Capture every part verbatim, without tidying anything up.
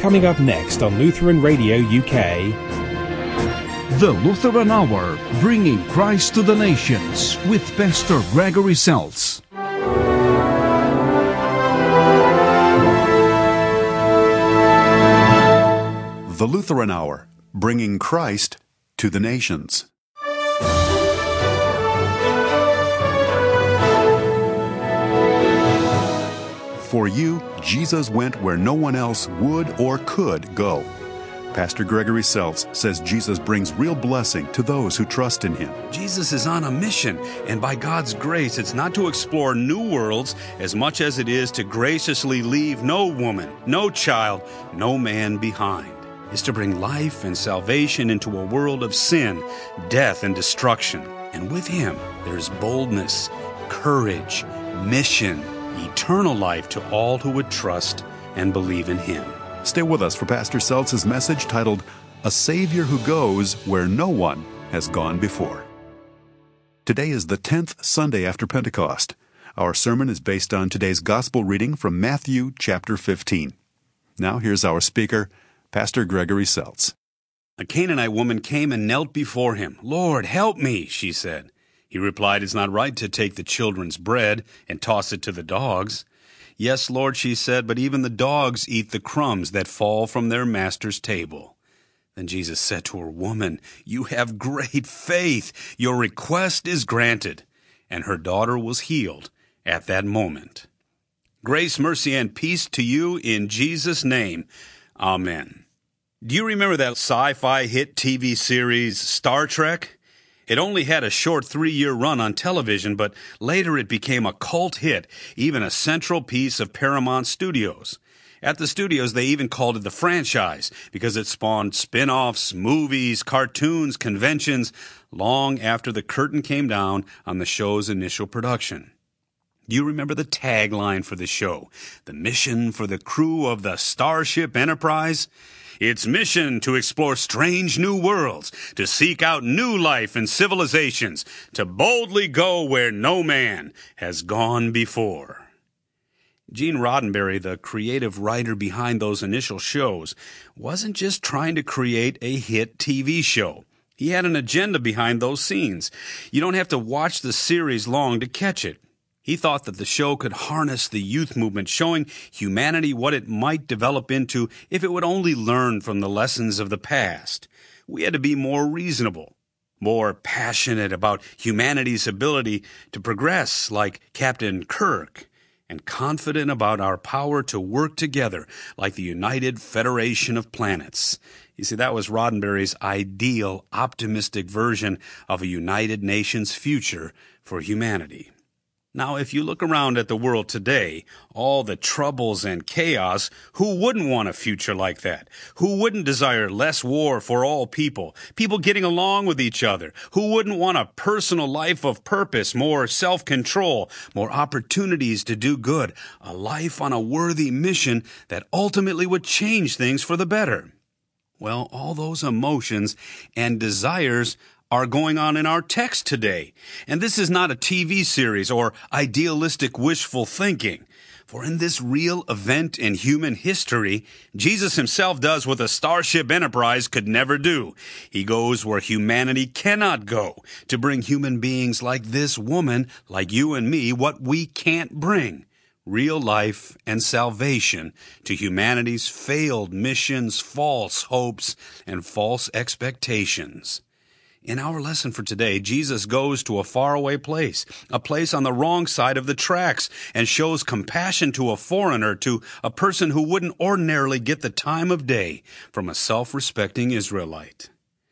Coming up next on Lutheran Radio U K. The Lutheran Hour, bringing Christ to the nations with Pastor Gregory Seltz. The Lutheran Hour, bringing Christ to the nations. For you, Jesus went where no one else would or could go. Pastor Gregory Seltz says Jesus brings real blessing to those who trust in him. Jesus is on a mission, and by God's grace, it's not to explore new worlds as much as it is to graciously leave no woman, no child, no man behind. It's to bring life and salvation into a world of sin, death, and destruction. And with him, there's boldness, courage, mission, eternal life to all who would trust and believe in him. Stay with us for Pastor Seltz's message titled, A Savior Who Goes Where No One Has Gone Before. Today is the tenth Sunday after Pentecost. Our sermon is based on today's gospel reading from Matthew chapter fifteen. Now here's our speaker, Pastor Gregory Seltz. A Canaanite woman came and knelt before him. "Lord, help me," she said. He replied, "It's not right to take the children's bread and toss it to the dogs." "Yes, Lord," she said, "but even the dogs eat the crumbs that fall from their master's table." Then Jesus said to her, "Woman, you have great faith. Your request is granted." And her daughter was healed at that moment. Grace, mercy, and peace to you in Jesus' name. Amen. Do you remember that sci-fi hit T V series Star Trek? It only had a short three-year run on television, but later it became a cult hit, even a central piece of Paramount Studios. At the studios, they even called it the franchise because it spawned spin-offs, movies, cartoons, conventions, long after the curtain came down on the show's initial production. Do you remember the tagline for the show? The mission for the crew of the Starship Enterprise? Its mission to explore strange new worlds, to seek out new life and civilizations, to boldly go where no man has gone before. Gene Roddenberry, the creative writer behind those initial shows, wasn't just trying to create a hit T V show. He had an agenda behind those scenes. You don't have to watch the series long to catch it. He thought that the show could harness the youth movement, showing humanity what it might develop into if it would only learn from the lessons of the past. We had to be more reasonable, more passionate about humanity's ability to progress like Captain Kirk, and confident about our power to work together like the United Federation of Planets. You see, that was Roddenberry's ideal, optimistic version of a United Nations future for humanity. Now, if you look around at the world today, all the troubles and chaos, who wouldn't want a future like that? Who wouldn't desire less war for all people, people getting along with each other? Who wouldn't want a personal life of purpose, more self-control, more opportunities to do good, a life on a worthy mission that ultimately would change things for the better? Well, all those emotions and desires are going on in our text today. And this is not a T V series or idealistic wishful thinking. For in this real event in human history, Jesus himself does what the Starship Enterprise could never do. He goes where humanity cannot go, to bring human beings like this woman, like you and me, what we can't bring. Real life and salvation to humanity's failed missions, false hopes, and false expectations. In our lesson for today, Jesus goes to a faraway place, a place on the wrong side of the tracks, and shows compassion to a foreigner, to a person who wouldn't ordinarily get the time of day from a self-respecting Israelite.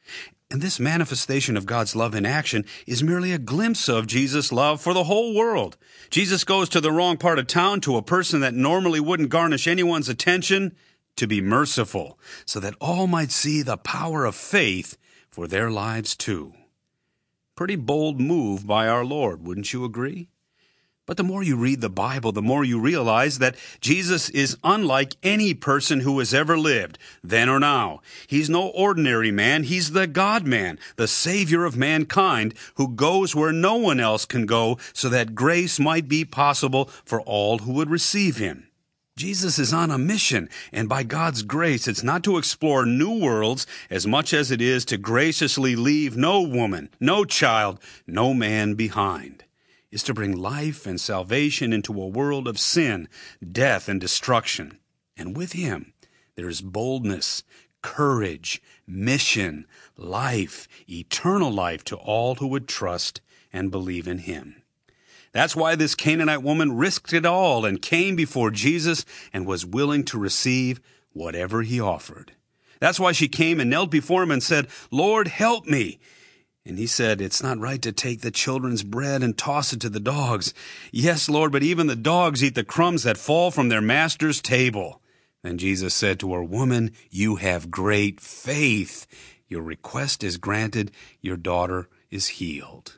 And this manifestation of God's love in action is merely a glimpse of Jesus' love for the whole world. Jesus goes to the wrong part of town to a person that normally wouldn't garnish anyone's attention to be merciful, so that all might see the power of faith for their lives too. Pretty bold move by our Lord, wouldn't you agree? But the more you read the Bible, the more you realize that Jesus is unlike any person who has ever lived, then or now. He's no ordinary man. He's the God-man, the Savior of mankind, who goes where no one else can go so that grace might be possible for all who would receive him. Jesus is on a mission, and by God's grace, it's not to explore new worlds as much as it is to graciously leave no woman, no child, no man behind. It's to bring life and salvation into a world of sin, death, and destruction. And with him, there is boldness, courage, mission, life, eternal life to all who would trust and believe in him. That's why this Canaanite woman risked it all and came before Jesus and was willing to receive whatever he offered. That's why she came and knelt before him and said, "Lord, help me." And he said, "It's not right to take the children's bread and toss it to the dogs." "Yes, Lord, but even the dogs eat the crumbs that fall from their master's table." Then Jesus said to her, "Woman, you have great faith. Your request is granted. Your daughter is healed."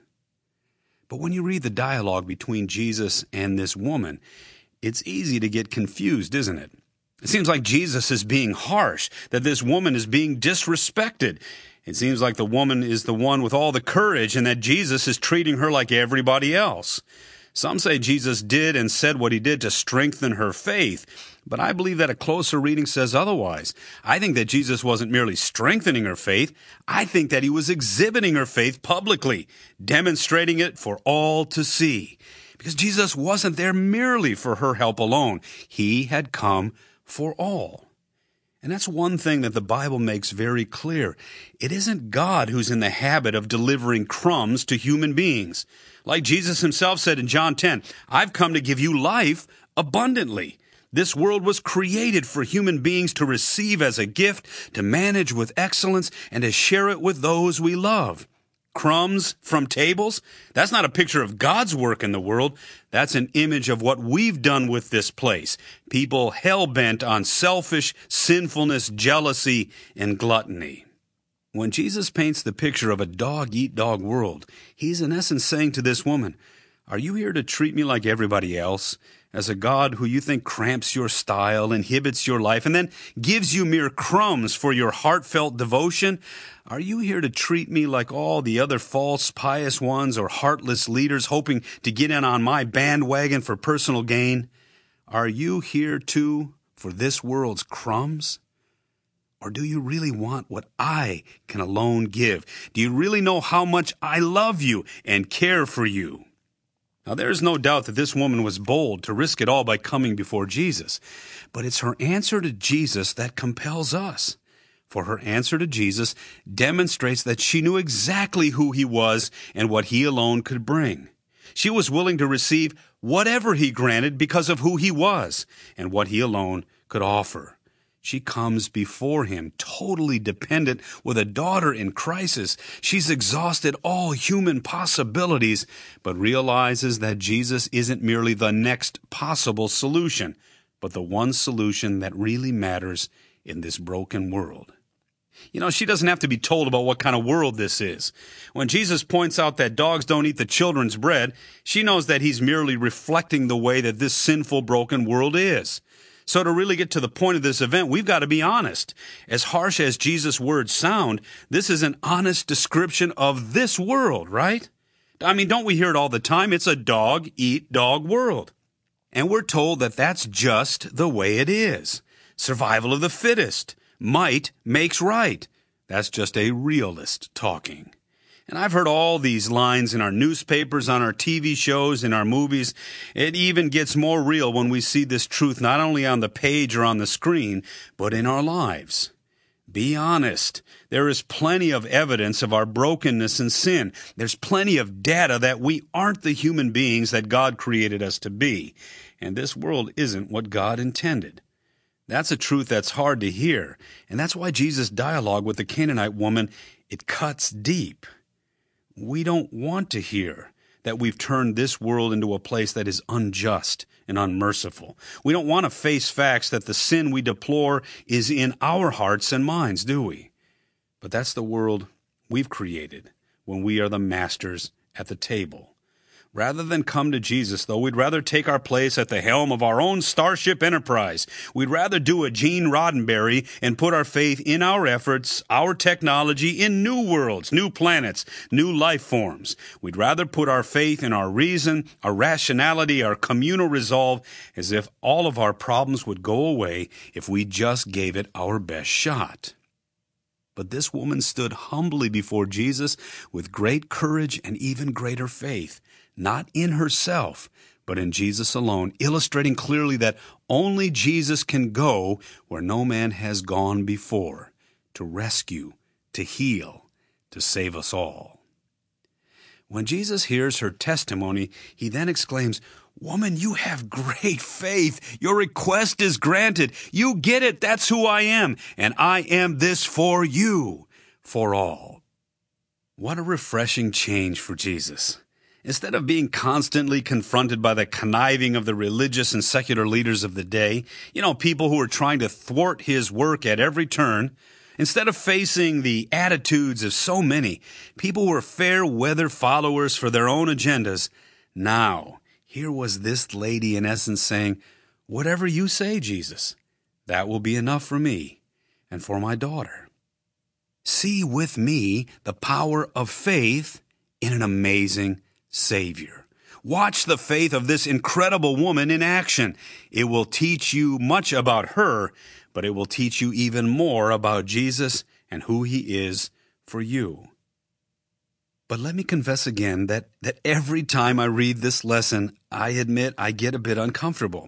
But when you read the dialogue between Jesus and this woman, it's easy to get confused, isn't it? It seems like Jesus is being harsh, that this woman is being disrespected. It seems like the woman is the one with all the courage and that Jesus is treating her like everybody else. Some say Jesus did and said what he did to strengthen her faith, but I believe that a closer reading says otherwise. I think that Jesus wasn't merely strengthening her faith. I think that he was exhibiting her faith publicly, demonstrating it for all to see. Because Jesus wasn't there merely for her help alone. He had come for all. And that's one thing that the Bible makes very clear. It isn't God who's in the habit of delivering crumbs to human beings. Like Jesus himself said in John ten, "I've come to give you life abundantly." This world was created for human beings to receive as a gift, to manage with excellence, and to share it with those we love. Crumbs from tables? That's not a picture of God's work in the world. That's an image of what we've done with this place. People hell-bent on selfish sinfulness, jealousy, and gluttony. When Jesus paints the picture of a dog-eat-dog world, he's in essence saying to this woman, "Are you here to treat me like everybody else? As a God who you think cramps your style, inhibits your life, and then gives you mere crumbs for your heartfelt devotion? Are you here to treat me like all the other false, pious ones or heartless leaders hoping to get in on my bandwagon for personal gain? Are you here, too, for this world's crumbs? Or do you really want what I can alone give? Do you really know how much I love you and care for you?" Now, there is no doubt that this woman was bold to risk it all by coming before Jesus. But it's her answer to Jesus that compels us. For her answer to Jesus demonstrates that she knew exactly who he was and what he alone could bring. She was willing to receive whatever he granted because of who he was and what he alone could offer. She comes before him totally dependent with a daughter in crisis. She's exhausted all human possibilities, but realizes that Jesus isn't merely the next possible solution, but the one solution that really matters in this broken world. You know, she doesn't have to be told about what kind of world this is. When Jesus points out that dogs don't eat the children's bread, she knows that he's merely reflecting the way that this sinful, broken world is. So to really get to the point of this event, we've got to be honest. As harsh as Jesus' words sound, this is an honest description of this world, right? I mean, don't we hear it all the time? It's a dog-eat-dog world. And we're told that that's just the way it is. Survival of the fittest. Might makes right. That's just a realist talking. And I've heard all these lines in our newspapers, on our T V shows, in our movies. It even gets more real when we see this truth not only on the page or on the screen, but in our lives. Be honest. There is plenty of evidence of our brokenness and sin. There's plenty of data that we aren't the human beings that God created us to be. And this world isn't what God intended. That's a truth that's hard to hear. And that's why Jesus' dialogue with the Canaanite woman, it cuts deep. We don't want to hear that we've turned this world into a place that is unjust and unmerciful. We don't want to face facts that the sin we deplore is in our hearts and minds, do we? But that's the world we've created when we are the masters at the table. Rather than come to Jesus, though, we'd rather take our place at the helm of our own Starship Enterprise. We'd rather do a Gene Roddenberry and put our faith in our efforts, our technology, in new worlds, new planets, new life forms. We'd rather put our faith in our reason, our rationality, our communal resolve, as if all of our problems would go away if we just gave it our best shot. But this woman stood humbly before Jesus with great courage and even greater faith, not in herself, but in Jesus alone, illustrating clearly that only Jesus can go where no man has gone before, to rescue, to heal, to save us all. When Jesus hears her testimony, he then exclaims, "Woman, you have great faith. Your request is granted. You get it. That's who I am. And I am this for you, for all." What a refreshing change for Jesus. Instead of being constantly confronted by the conniving of the religious and secular leaders of the day, you know, people who are trying to thwart his work at every turn, instead of facing the attitudes of so many, people who are fair weather followers for their own agendas, now, here was this lady in essence saying, "Whatever you say, Jesus, that will be enough for me and for my daughter." See with me the power of faith in an amazing Savior. Watch the faith of this incredible woman in action. It will teach you much about her, but it will teach you even more about Jesus and who he is for you. But let me confess again that, that every time I read this lesson, I admit I get a bit uncomfortable.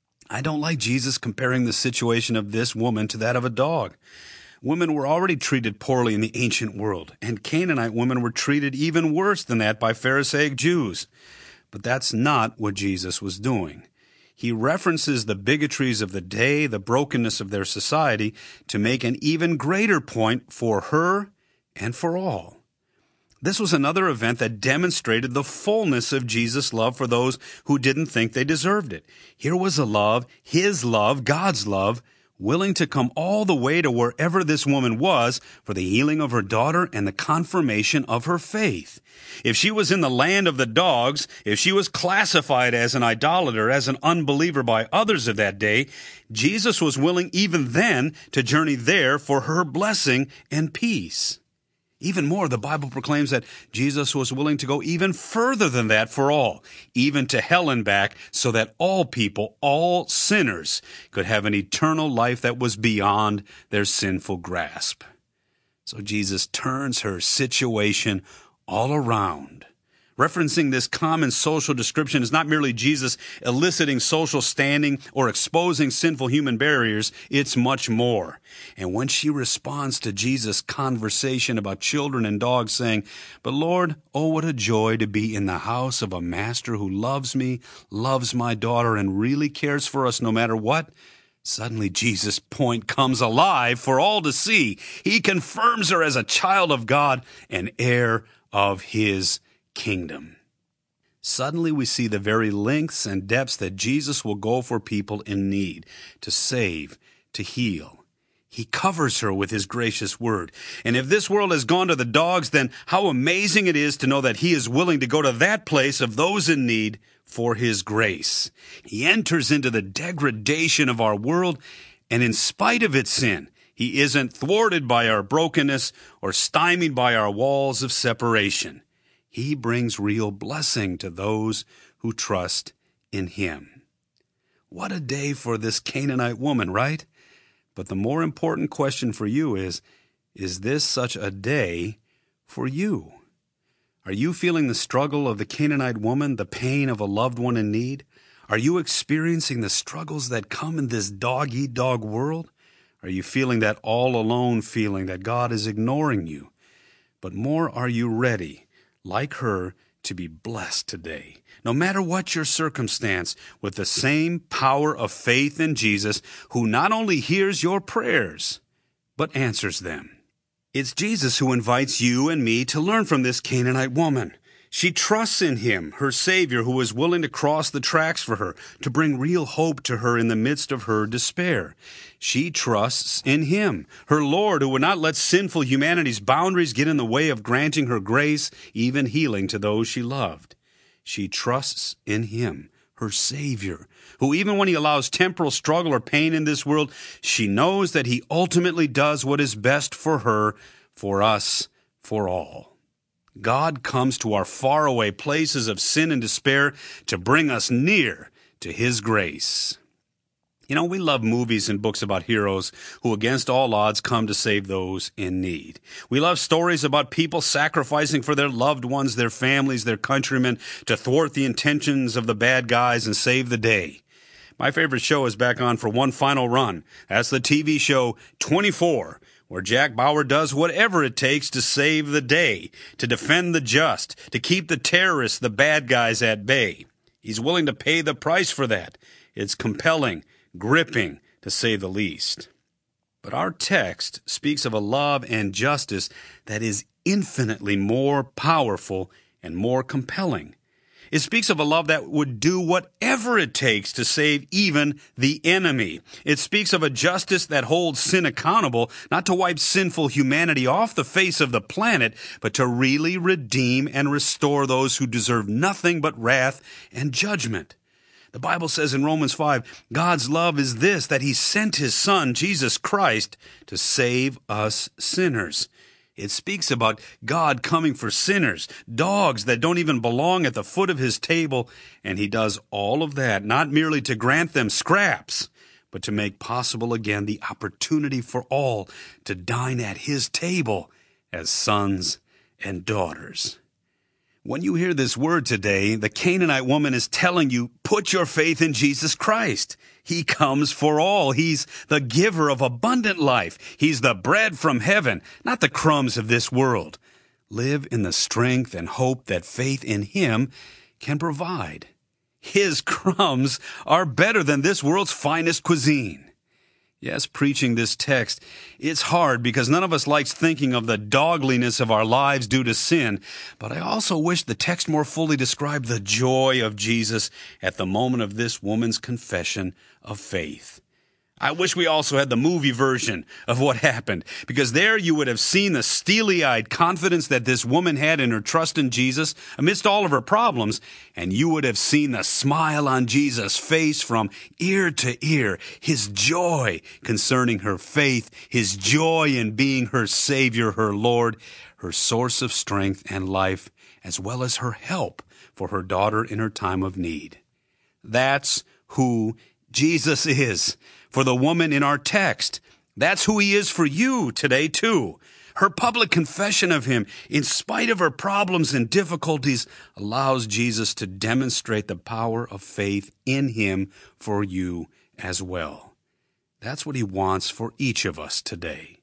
I don't like Jesus comparing the situation of this woman to that of a dog. Women were already treated poorly in the ancient world, and Canaanite women were treated even worse than that by Pharisaic Jews. But that's not what Jesus was doing. He references the bigotries of the day, the brokenness of their society, to make an even greater point for her and for all. This was another event that demonstrated the fullness of Jesus' love for those who didn't think they deserved it. Here was a love, his love, God's love, willing to come all the way to wherever this woman was for the healing of her daughter and the confirmation of her faith. If she was in the land of the dogs, if she was classified as an idolater, as an unbeliever by others of that day, Jesus was willing even then to journey there for her blessing and peace. Even more, the Bible proclaims that Jesus was willing to go even further than that for all, even to hell and back, so that all people, all sinners, could have an eternal life that was beyond their sinful grasp. So Jesus turns her situation all around. Referencing this common social description is not merely Jesus eliciting social standing or exposing sinful human barriers, it's much more. And when she responds to Jesus' conversation about children and dogs saying, "But Lord, oh what a joy to be in the house of a master who loves me, loves my daughter, and really cares for us no matter what," suddenly Jesus' point comes alive for all to see. He confirms her as a child of God, an heir of his kingdom. Suddenly we see the very lengths and depths that Jesus will go for people in need, to save, to heal. He covers her with his gracious word. And if this world has gone to the dogs, then how amazing it is to know that he is willing to go to that place of those in need for his grace. He enters into the degradation of our world, and in spite of its sin, he isn't thwarted by our brokenness or stymied by our walls of separation. He brings real blessing to those who trust in him. What a day for this Canaanite woman, right? But the more important question for you is, is this such a day for you? Are you feeling the struggle of the Canaanite woman, the pain of a loved one in need? Are you experiencing the struggles that come in this dog-eat-dog world? Are you feeling that all-alone feeling that God is ignoring you? But more, are you ready, like her, to be blessed today, no matter what your circumstance, with the same power of faith in Jesus, who not only hears your prayers, but answers them? It's Jesus who invites you and me to learn from this Canaanite woman. She trusts in him, her Savior, who is willing to cross the tracks for her, to bring real hope to her in the midst of her despair. She trusts in him, her Lord, who would not let sinful humanity's boundaries get in the way of granting her grace, even healing to those she loved. She trusts in him, her Savior, who even when he allows temporal struggle or pain in this world, she knows that he ultimately does what is best for her, for us, for all. God comes to our faraway places of sin and despair to bring us near to his grace. You know, we love movies and books about heroes who against all odds come to save those in need. We love stories about people sacrificing for their loved ones, their families, their countrymen to thwart the intentions of the bad guys and save the day. My favorite show is back on for one final run. That's the T V show twenty-four, where Jack Bauer does whatever it takes to save the day, to defend the just, to keep the terrorists, the bad guys at bay. He's willing to pay the price for that. It's compelling, gripping, to say the least. But our text speaks of a love and justice that is infinitely more powerful and more compelling. It speaks of a love that would do whatever it takes to save even the enemy. It speaks of a justice that holds sin accountable, not to wipe sinful humanity off the face of the planet, but to really redeem and restore those who deserve nothing but wrath and judgment. The Bible says in Romans five, God's love is this, that he sent his Son, Jesus Christ, to save us sinners. It speaks about God coming for sinners, dogs that don't even belong at the foot of his table, and he does all of that not merely to grant them scraps, but to make possible again the opportunity for all to dine at his table as sons and daughters. When you hear this word today, the Canaanite woman is telling you, put your faith in Jesus Christ. He comes for all. He's the giver of abundant life. He's the bread from heaven, not the crumbs of this world. Live in the strength and hope that faith in him can provide. His crumbs are better than this world's finest cuisine. Yes, preaching this text, it's hard because none of us likes thinking of the dogliness of our lives due to sin, but I also wish the text more fully described the joy of Jesus at the moment of this woman's confession of faith. I wish we also had the movie version of what happened, because there you would have seen the steely-eyed confidence that this woman had in her trust in Jesus amidst all of her problems, and you would have seen the smile on Jesus' face from ear to ear, his joy concerning her faith, his joy in being her Savior, her Lord, her source of strength and life, as well as her help for her daughter in her time of need. That's who Jesus is. For the woman in our text, that's who he is for you today too. Her public confession of him, in spite of her problems and difficulties, allows Jesus to demonstrate the power of faith in him for you as well. That's what he wants for each of us today.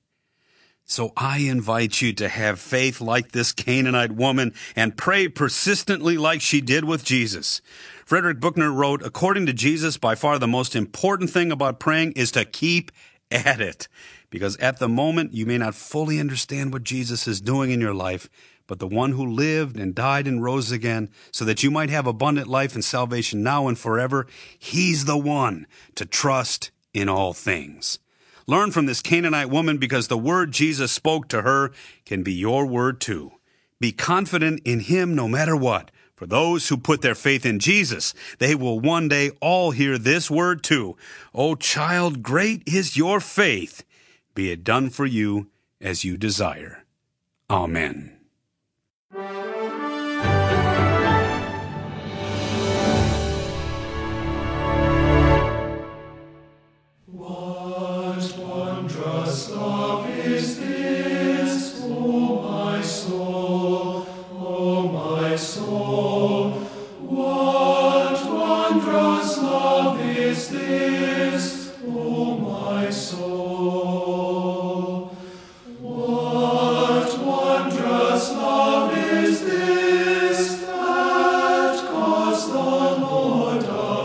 So I invite you to have faith like this Canaanite woman and pray persistently like she did with Jesus. Frederick Buechner wrote, according to Jesus, by far the most important thing about praying is to keep at it. Because at the moment, you may not fully understand what Jesus is doing in your life, but the one who lived and died and rose again so that you might have abundant life and salvation now and forever, he's the one to trust in all things. Learn from this Canaanite woman because the word Jesus spoke to her can be your word too. Be confident in him no matter what. For those who put their faith in Jesus, they will one day all hear this word too. O child, great is your faith. Be it done for you as you desire. Amen.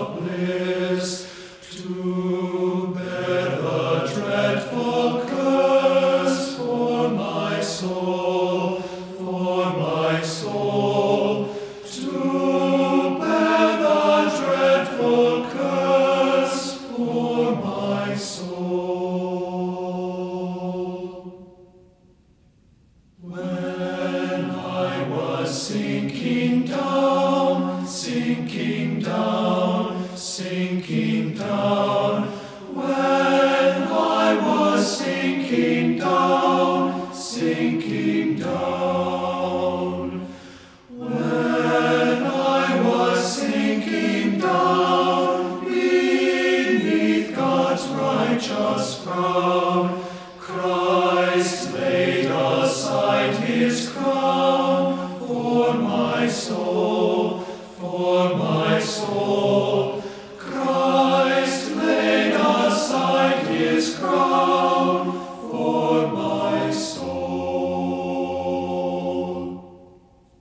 Dreadful curse. crown. Christ laid aside his crown for my soul, for my soul. Christ laid aside his crown for my soul.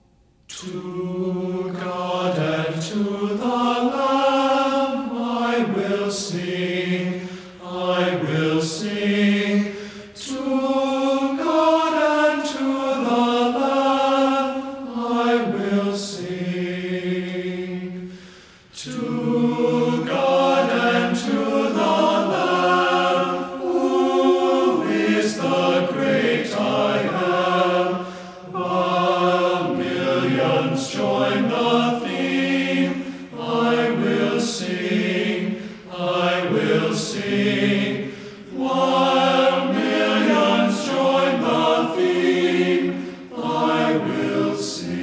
To God and to the Lamb I will sing, I will sing. To God and to the Lamb I will sing. To God and to the Lamb, who is the great I am. While millions join the theme, I will sing, I will sing. While millions join the theme, I will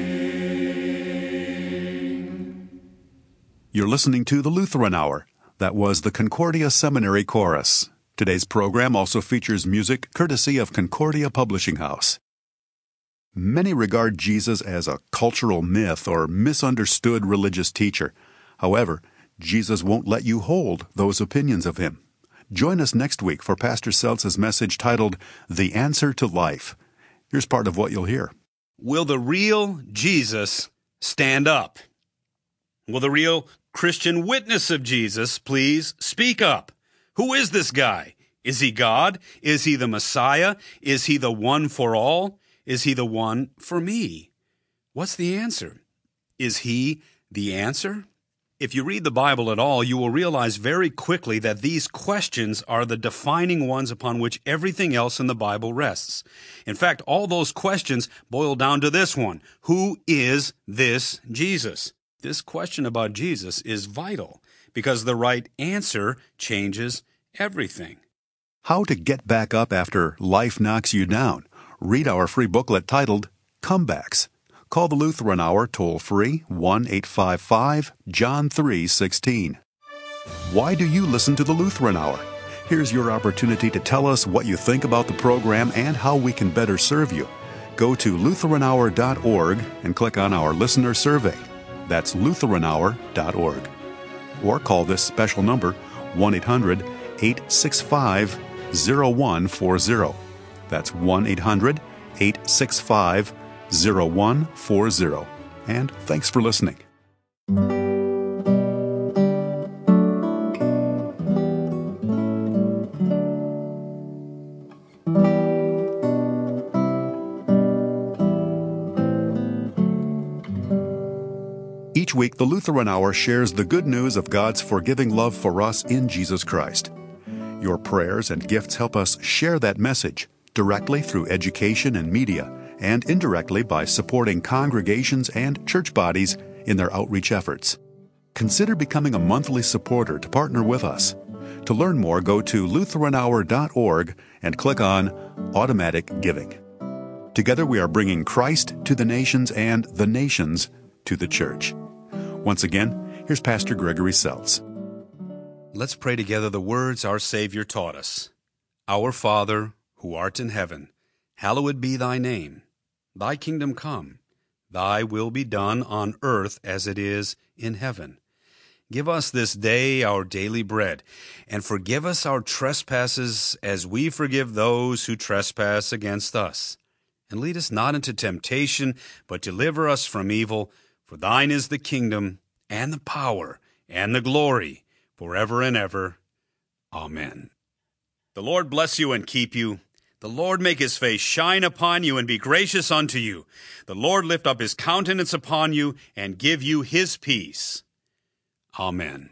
sing. You're listening to the Lutheran Hour. That was the Concordia Seminary Chorus. Today's program also features music courtesy of Concordia Publishing House. Many regard Jesus as a cultural myth or misunderstood religious teacher. However, Jesus won't let you hold those opinions of him. Join us next week for Pastor Seltz's message titled, The Answer to Life. Here's part of what you'll hear. Will the real Jesus stand up? Will the real Christian witness of Jesus please speak up? Who is this guy? Is he God? Is he the Messiah? Is he the one for all? Is he the one for me? What's the answer? Is he the answer? If you read the Bible at all, you will realize very quickly that these questions are the defining ones upon which everything else in the Bible rests. In fact, all those questions boil down to this one: who is this Jesus? This question about Jesus is vital because the right answer changes everything. How to get back up after life knocks you down. Read our free booklet titled Comebacks. Call the Lutheran Hour toll-free one eight five five John three sixteen. Why do you listen to the Lutheran Hour? Here's your opportunity to tell us what you think about the program and how we can better serve you. Go to Lutheran Hour dot org and click on our listener survey. That's Lutheran Hour dot org. Or call this special number, one eight hundred eight six five zero one four zero. That's one eight hundred eight six five zero one four zero. And thanks for listening. Each week, the Lutheran Hour shares the good news of God's forgiving love for us in Jesus Christ. Your prayers and gifts help us share that message directly through education and media, and indirectly by supporting congregations and church bodies in their outreach efforts. Consider becoming a monthly supporter to partner with us. To learn more, go to Lutheran Hour dot org and click on Automatic Giving. Together we are bringing Christ to the nations and the nations to the church. Once again, here's Pastor Gregory Seltz. Let's pray together the words our Savior taught us. Our Father, who art in heaven, hallowed be thy name. Thy kingdom come. Thy will be done on earth as it is in heaven. Give us this day our daily bread, and forgive us our trespasses as we forgive those who trespass against us. And lead us not into temptation, but deliver us from evil. For thine is the kingdom, and the power, and the glory, forever and ever. Amen. The Lord bless you and keep you. The Lord make his face shine upon you and be gracious unto you. The Lord lift up his countenance upon you and give you his peace. Amen.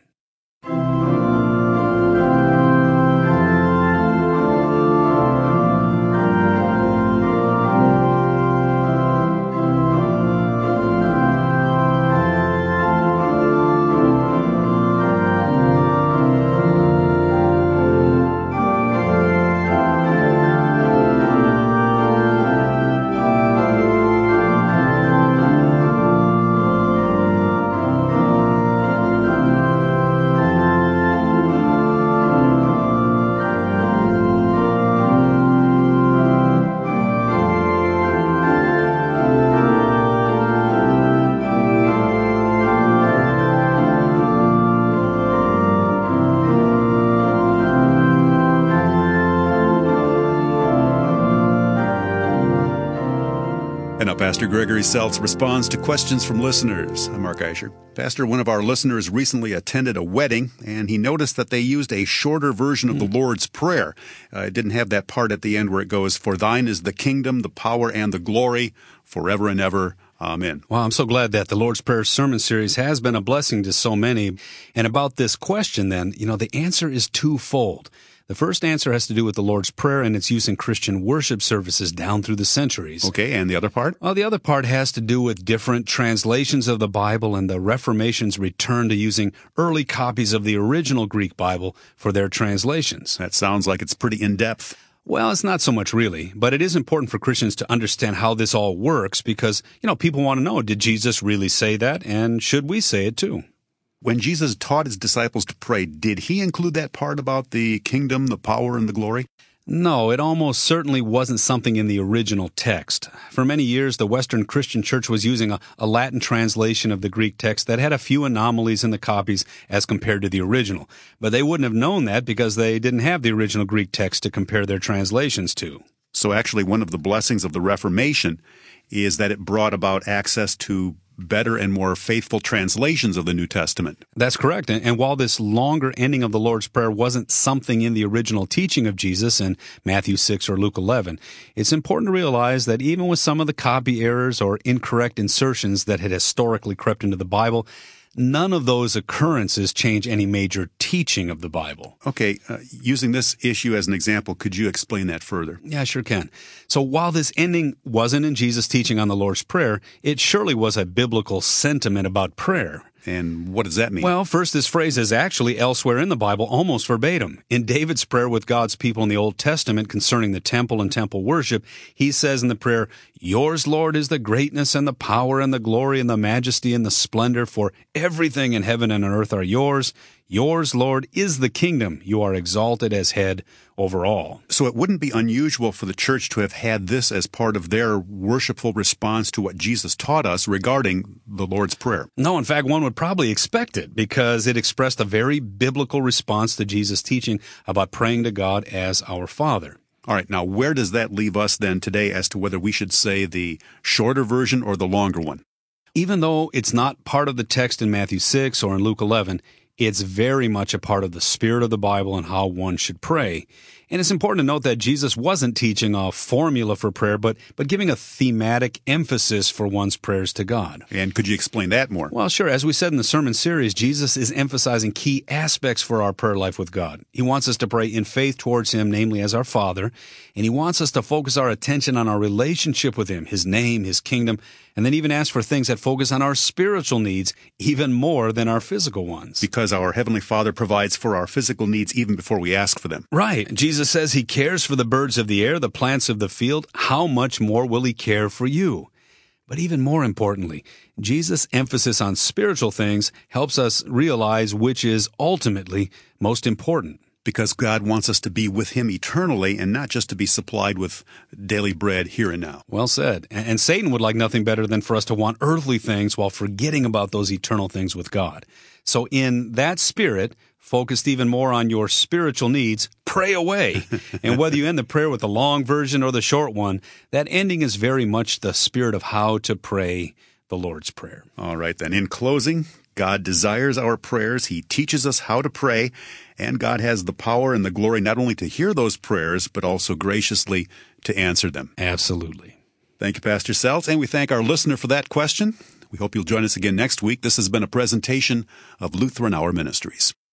And now Pastor Gregory Seltz responds to questions from listeners. I'm Mark Eicher. Pastor, one of our listeners recently attended a wedding, and he noticed that they used a shorter version of the Lord's Prayer. Uh, it didn't have that part at the end where it goes, "For thine is the kingdom, the power, and the glory, forever and ever. Amen." Well, I'm so glad that the Lord's Prayer sermon series has been a blessing to so many. And about this question then, you know, the answer is twofold. The first answer has to do with the Lord's Prayer and its use in Christian worship services down through the centuries. Okay, and the other part? Well, the other part has to do with different translations of the Bible and the Reformation's return to using early copies of the original Greek Bible for their translations. That sounds like it's pretty in-depth. Well, it's not so much really, but it is important for Christians to understand how this all works because, you know, people want to know, did Jesus really say that, and should we say it too? When Jesus taught his disciples to pray, did he include that part about the kingdom, the power, and the glory? No, it almost certainly wasn't something in the original text. For many years, the Western Christian Church was using a, a Latin translation of the Greek text that had a few anomalies in the copies as compared to the original. But they wouldn't have known that because they didn't have the original Greek text to compare their translations to. So actually, one of the blessings of the Reformation is that it brought about access to better and more faithful translations of the New Testament. That's correct. And, and while this longer ending of the Lord's Prayer wasn't something in the original teaching of Jesus in Matthew six or Luke eleven, it's important to realize that even with some of the copy errors or incorrect insertions that had historically crept into the Bible, none of those occurrences change any major teaching of the Bible. Okay, uh, using this issue as an example, could you explain that further? Yeah, I sure can. So while this ending wasn't in Jesus' teaching on the Lord's Prayer, it surely was a biblical sentiment about prayer. And what does that mean? Well, first, this phrase is actually elsewhere in the Bible, almost verbatim. In David's prayer with God's people in the Old Testament concerning the temple and temple worship, he says in the prayer, "Yours, Lord, is the greatness and the power and the glory and the majesty and the splendor, for everything in heaven and on earth are yours. Yours, Lord, is the kingdom. You are exalted as head over all." So it wouldn't be unusual for the church to have had this as part of their worshipful response to what Jesus taught us regarding the Lord's Prayer. No, in fact, one would probably expect it because it expressed a very biblical response to Jesus' teaching about praying to God as our Father. All right, now where does that leave us then today as to whether we should say the shorter version or the longer one? Even though it's not part of the text in Matthew six or in Luke eleven, it's very much a part of the spirit of the Bible and how one should pray. And it's important to note that Jesus wasn't teaching a formula for prayer, but, but giving a thematic emphasis for one's prayers to God. And could you explain that more? Well, sure. As we said in the sermon series, Jesus is emphasizing key aspects for our prayer life with God. He wants us to pray in faith towards Him, namely as our Father, and He wants us to focus our attention on our relationship with Him, His name, His kingdom, and then even ask for things that focus on our spiritual needs even more than our physical ones. Because our Heavenly Father provides for our physical needs even before we ask for them. Right. Jesus says He cares for the birds of the air, the plants of the field. How much more will He care for you? But even more importantly, Jesus' emphasis on spiritual things helps us realize which is ultimately most important. Because God wants us to be with Him eternally and not just to be supplied with daily bread here and now. Well said. And Satan would like nothing better than for us to want earthly things while forgetting about those eternal things with God. So in that spirit, focused even more on your spiritual needs, pray away. And whether you end the prayer with the long version or the short one, that ending is very much the spirit of how to pray the Lord's Prayer. All right, then. In closing, God desires our prayers. He teaches us how to pray. And God has the power and the glory not only to hear those prayers, but also graciously to answer them. Absolutely. Thank you, Pastor Seltz. And we thank our listener for that question. We hope you'll join us again next week. This has been a presentation of Lutheran Hour Ministries.